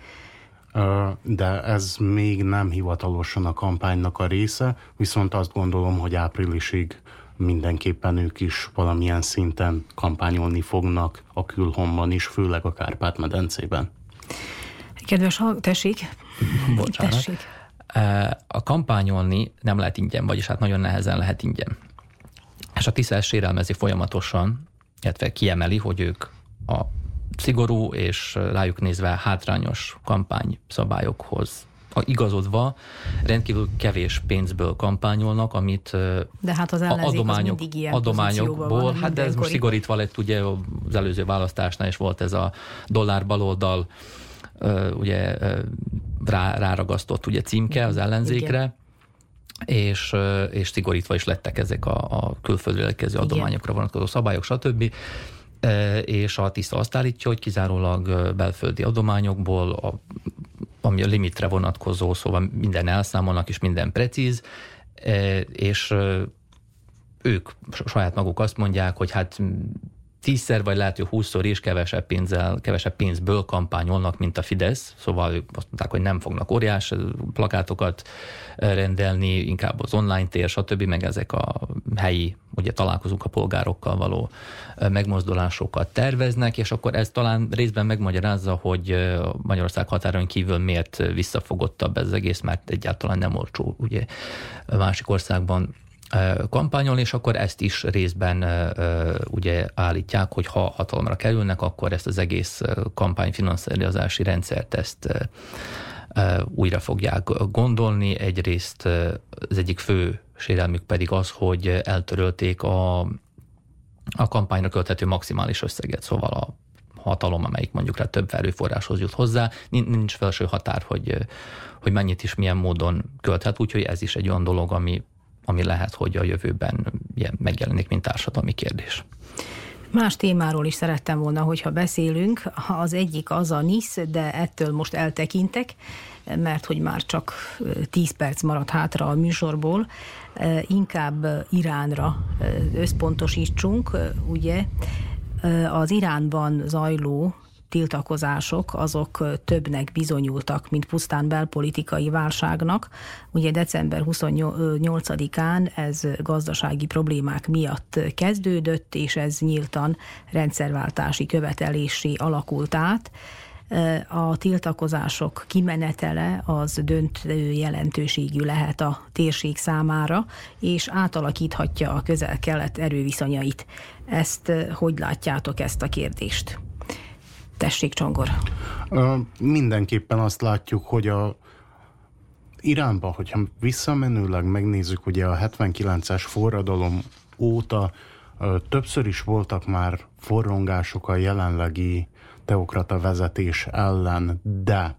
De ez még nem hivatalosan a kampánynak a része, viszont azt gondolom, hogy áprilisig mindenképpen ők is valamilyen szinten kampányolni fognak a külhonban is, főleg a Kárpát-medencében. Kedves hallgató, tessék. Bocsánat. Tessék. A kampányolni nem lehet ingyen, vagyis hát nagyon nehezen lehet ingyen. És a Tisza ezt sérelmezi folyamatosan, illetve kiemeli, hogy ők a szigorú és rájuk nézve hátrányos kampányszabályokhoz igazodva rendkívül kevés pénzből kampányolnak, amit de hát az adományok, adományokból, hát de ez most szigorítva lett, ugye az előző választásnál is volt ez a dollár baloldal ugye rá, ráragasztott ugye címke az ellenzékre, és, és szigorítva is lettek ezek a, a külföldről érkező adományokra vonatkozó szabályok, stb. És a Tisza azt állítja, hogy kizárólag belföldi adományokból, a, ami a limitre vonatkozó, szóval minden elszámolnak, és minden precíz, és ők saját maguk azt mondják, hogy hát tízszer, vagy lehet, hogy húszszor is kevesebb pénzzel, kevesebb pénzből kampányolnak, mint a Fidesz, szóval ők azt mondták, hogy nem fognak óriás plakátokat rendelni, inkább az online tér, stb., meg ezek a helyi, ugye találkozunk a polgárokkal való megmozdulásokat terveznek, és akkor ez talán részben megmagyarázza, hogy Magyarország határon kívül miért visszafogottabb ez az egész, mert egyáltalán nem olcsó, ugye másik országban kampányolni, és akkor ezt is részben uh, ugye állítják, hogy ha hatalomra kerülnek, akkor ezt az egész kampányfinanszírozási rendszert ezt újra fogják gondolni. Egyrészt az egyik fő sérelmük pedig az, hogy eltörölték a, a kampányra költhető maximális összeget, szóval a hatalom, amelyik mondjuk rá több erőforráshoz jut hozzá, nincs felső határ, hogy, hogy mennyit is milyen módon költhet, úgyhogy ez is egy olyan dolog, ami, ami lehet, hogy a jövőben megjelenik, mint társadalmi kérdés. Más témáról is szerettem volna, hogyha beszélünk. Az egyik az a NISZ, de ettől most eltekintek, mert hogy már csak tíz perc maradt hátra a műsorból. Inkább Iránra összpontosítsunk, ugye. Az Iránban zajló tiltakozások, azok többnek bizonyultak, mint pusztán belpolitikai válságnak. Ugye december huszonnyolcadikán ez gazdasági problémák miatt kezdődött, és ez nyíltan rendszerváltási követelésé alakult át. A tiltakozások kimenetele az döntő jelentőségű lehet a térség számára, és átalakíthatja a közel-kelet erőviszonyait. Ezt hogy látjátok, ezt a kérdést? Tessék, Csongor. Mindenképpen azt látjuk, hogy a Iránban, hogyha visszamenőleg megnézzük, ugye a hetvenkilences forradalom óta többször is voltak már forrongások a jelenlegi teokrata vezetés ellen, de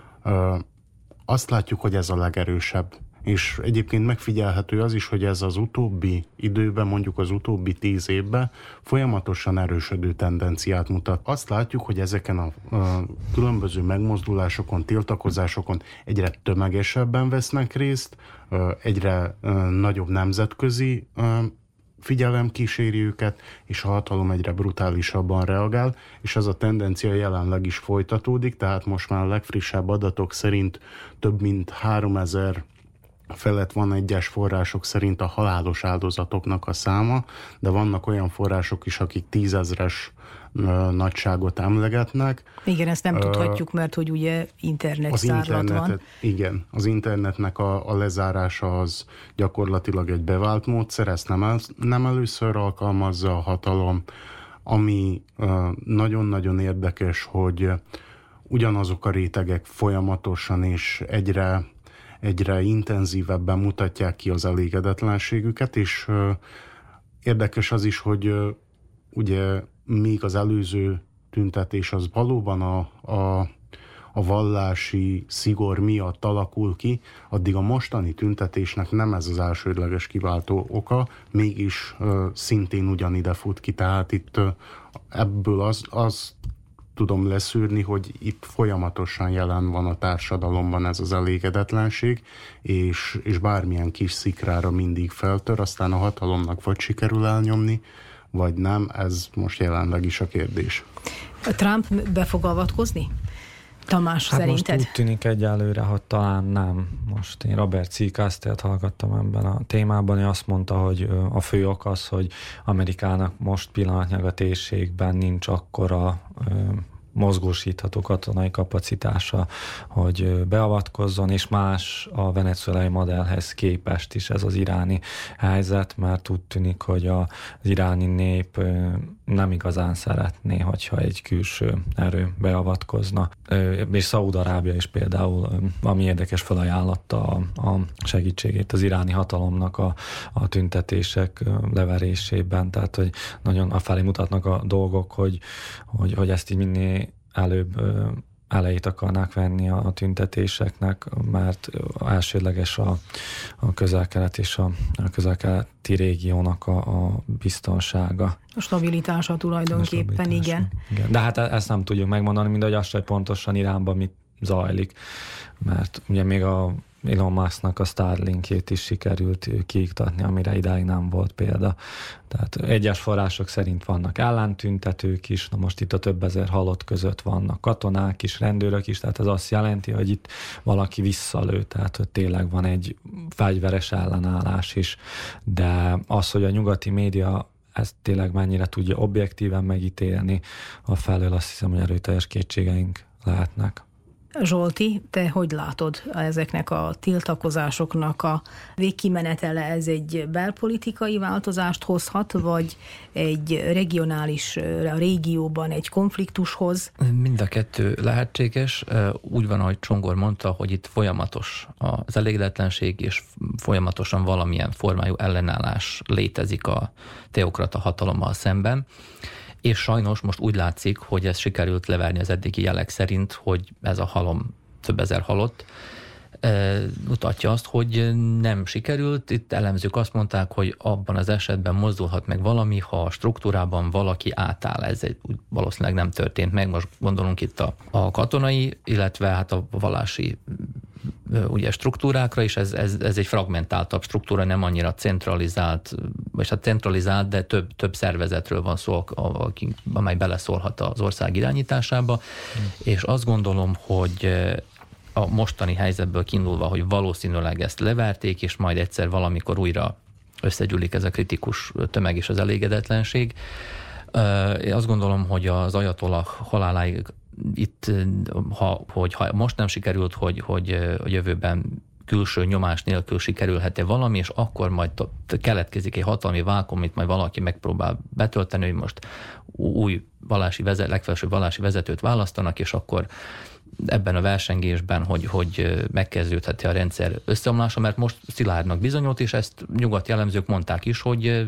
ö, azt látjuk, hogy ez a legerősebb. És egyébként megfigyelhető az is, hogy ez az utóbbi időben, mondjuk az utóbbi tíz évben folyamatosan erősödő tendenciát mutat. Azt látjuk, hogy ezeken a, a különböző megmozdulásokon, tiltakozásokon egyre tömegesebben vesznek részt, ö, egyre ö, nagyobb nemzetközi ö, figyelem kíséri őket, és a hatalom egyre brutálisabban reagál, és az a tendencia jelenleg is folytatódik, tehát most már a legfrissebb adatok szerint több mint háromezer felett van egyes források szerint a halálos áldozatoknak a száma, de vannak olyan források is, akik tízezres nagyságot emlegetnek. Igen, ezt nem uh, tudhatjuk, mert hogy ugye internetzárlat van. Igen, az internetnek a, a lezárása az gyakorlatilag egy bevált módszer, ezt nem, el, nem először alkalmazza a hatalom, ami uh, nagyon-nagyon érdekes, hogy ugyanazok a rétegek folyamatosan és egyre, egyre intenzívebben mutatják ki az elégedetlenségüket, és uh, érdekes az is, hogy uh, ugye míg az előző tüntetés az valóban a, a, a vallási szigor miatt alakul ki, addig a mostani tüntetésnek nem ez az elsődleges kiváltó oka, mégis uh, szintén ugyanide fut ki. Tehát itt uh, ebből az, az tudom leszűrni, hogy itt folyamatosan jelen van a társadalomban ez az elégedetlenség, és, és bármilyen kis szikrára mindig feltör, aztán a hatalomnak vagy sikerül elnyomni, vagy nem, ez most jelenleg is a kérdés. Trump be fog avatkozni? Tamás, hát szerinted? Most úgy tűnik egyelőre, hogy talán nem. Most én Robert Cikasztelt hallgattam ebben a témában, ő azt mondta, hogy a fő ok az, hogy Amerikának most pillanatnyilag a térségben nincs akkora mozgósítható katonai kapacitása, hogy beavatkozzon, és más a venezuelai modellhez képest is ez az iráni helyzet, mert úgy tűnik, hogy az iráni nép nem igazán szeretné, hogyha egy külső erő beavatkozna. És Szaúd-Arábia is például, ami érdekes, felajánlotta a, a segítségét az iráni hatalomnak a, a tüntetések leverésében, tehát hogy nagyon afelé mutatnak a dolgok, hogy, hogy, hogy ezt így minél előbb elejét akarnák venni a tüntetéseknek, mert elsődleges a, a közel-kelet és a, a közel-keleti régiónak a, a biztonsága. A stabilitása tulajdonképpen, a stabilitása. Igen. igen. De hát ezt nem tudjuk megmondani, mindegy azt, hogy pontosan Iránban mit zajlik, mert ugye még a Elon Musknak a Starlinkjét is sikerült kiiktatni, amire idáig nem volt példa. Tehát egyes források szerint vannak ellentüntetők is, na most itt a több ezer halott között vannak katonák is, rendőrök is, tehát ez azt jelenti, hogy itt valaki visszalő, tehát hogy tényleg van egy fegyveres ellenállás is, de az, hogy a nyugati média ezt tényleg mennyire tudja objektíven megítélni, afelől azt hiszem, hogy erőteljes kétségeink lehetnek. Zsolti, te hogy látod ezeknek a tiltakozásoknak a végkimenetele? Ez egy belpolitikai változást hozhat, vagy egy regionális, a régióban egy konfliktushoz? Mind a kettő lehetséges. Úgy van, ahogy Csongor mondta, hogy itt folyamatos az elégedetlenség, és folyamatosan valamilyen formájú ellenállás létezik a teokrata hatalommal szemben. És sajnos most úgy látszik, hogy ez sikerült leverni az eddigi jelek szerint, hogy ez a halom, több ezer halott, e, mutatja azt, hogy nem sikerült. Itt elemzők azt mondták, hogy abban az esetben mozdulhat meg valami, ha a struktúrában valaki átáll. Ez egy, valószínűleg nem történt meg. Most gondolunk itt a, a katonai, illetve hát a vallási ugye struktúrákra, és ez, ez, ez egy fragmentáltabb struktúra, nem annyira centralizált, vagy hát centralizált, de több, több szervezetről van szó, amely beleszólhat az ország irányításába, hmm. és azt gondolom, hogy a mostani helyzetből kiindulva, hogy valószínűleg ezt leverték, és majd egyszer valamikor újra összegyűlik ez a kritikus tömeg és az elégedetlenség. Én azt gondolom, hogy az ajatollah haláláig itt, ha, hogy ha most nem sikerült, hogy, hogy a jövőben külső nyomás nélkül sikerülhet-e valami, és akkor majd keletkezik egy hatalmi vákum, amit majd valaki megpróbál betölteni, hogy most új vallási vezet, legfelsőbb vallási vezetőt választanak, és akkor ebben a versengésben, hogy, hogy megkezdődhet a rendszer összeomlása, mert most szilárdnak bizonyult, és ezt nyugati elemzők mondták is, hogy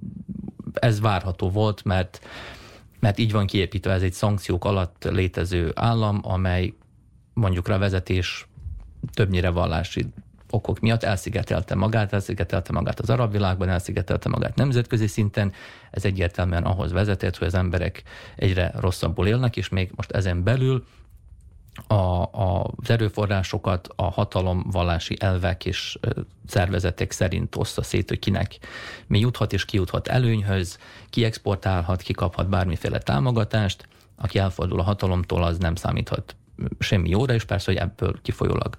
ez várható volt, mert mert így van kiépítve, ez egy szankciók alatt létező állam, amely mondjuk rá vezetés többnyire vallási okok miatt elszigetelte magát, elszigetelte magát az arab világban, elszigetelte magát nemzetközi szinten. Ez egyértelműen ahhoz vezetett, hogy az emberek egyre rosszabbul élnek, és még most ezen belül a, a, az erőforrásokat a hatalom, vallási elvek és szervezetek szerint oszta szét, hogy kinek mi juthat és ki juthat előnyhöz, ki exportálhat, ki kaphat bármiféle támogatást, aki elfordul a hatalomtól, az nem számíthat semmi jóra, és persze, hogy ebből kifolyólag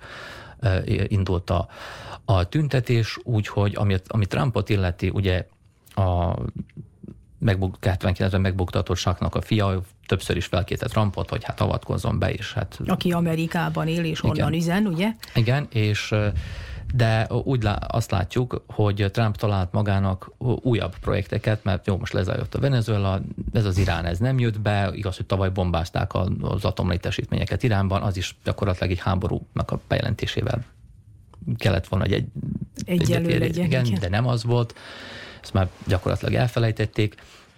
indult a, a tüntetés, úgyhogy amit, ami Trumpot illeti, ugye a hetvenkilencben megbuktatott Saknak a fia többször is felkérte Trumpot, hogy hát avatkozzon be is. Hát, aki Amerikában él és onnan igen. üzen, ugye? Igen, és de úgy lá, azt látjuk, hogy Trump talált magának újabb projekteket, mert jó, most lezajlott a Venezuela, ez az Irán, ez nem jött be, igaz, hogy tavaly bombázták az atomlétesítményeket Iránban, az is gyakorlatilag egy háborúnak a bejelentésével kellett volna, hogy egy, egyelő legyen, igen, igen, de nem az volt. Ezt már gyakorlatilag elfelejtették.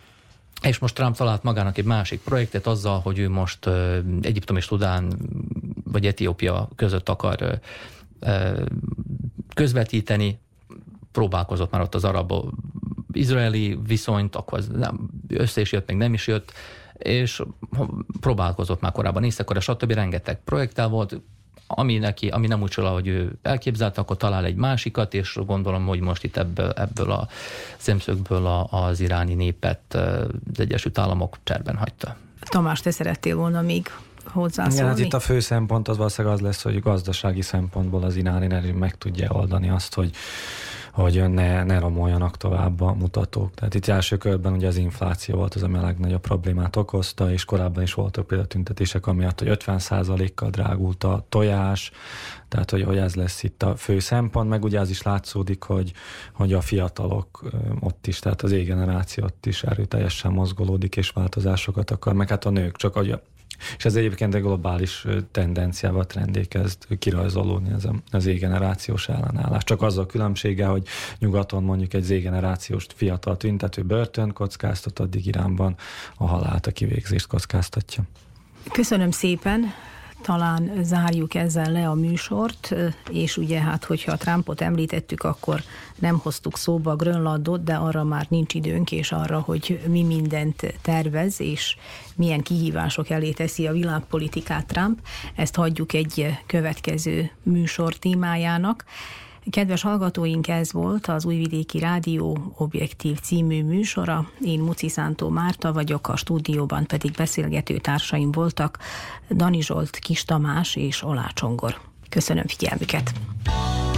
És most Trump talált magának egy másik projektet azzal, hogy ő most uh, Egyiptom és Szudán vagy Etiópia között akar uh, közvetíteni. Próbálkozott már ott az arab-izraeli viszonyt, akkor az nem, össze is jött, meg nem is jött, és próbálkozott már korábban Észak-Korea, stb. Rengeteg projekttel volt, ami neki, ami nem úgy csoda, hogy ő elképzelte, akkor talál egy másikat, és gondolom, hogy most itt ebből, ebből a szemszögből a, az iráni népet az Egyesült Államok cserben hagyta. Tamás, te szerettél volna még hozzászólni? Igen, hát itt a fő szempont az valószínűleg az lesz, hogy gazdasági szempontból az iráni rezsim meg tudja oldani azt, hogy hogy ne, ne romoljanak tovább a mutatók. Tehát itt első körben ugye az infláció volt az, ami a legnagyobb problémát okozta, és korábban is voltak például tüntetések, amiatt, hogy ötven százalékkal drágult a tojás, tehát hogy, hogy ez lesz itt a fő szempont, meg ugye az is látszódik, hogy, hogy a fiatalok ott is, tehát az Z-generáció ott is erőteljesen mozgolódik, és változásokat akar, meg hát a nők, csak hogy és ez egyébként egy globális tendenciával, trendé kezd kirajzolódni ez az Z-generációs ellenállás. Csak az a különbsége, hogy nyugaton mondjuk egy Z-generációs fiatal tüntető börtön kockáztat, addig Iránban a halált, a kivégzést kockáztatja. Köszönöm szépen! Talán zárjuk ezzel le a műsort, és ugye hát, hogyha Trumpot említettük, akkor nem hoztuk szóba a Grönlandot, de arra már nincs időnk, és arra, hogy mi mindent tervez, és milyen kihívások elé teszi a világpolitikát Trump. Ezt hagyjuk egy következő műsor témájának. Kedves hallgatóink, ez volt az Újvidéki Rádió Objektív című műsora. Én Muci Szántó Márta vagyok, a stúdióban pedig beszélgető társaim voltak Dani Zsolt, Kis Tamás és Olá Csongor. Köszönöm figyelmüket!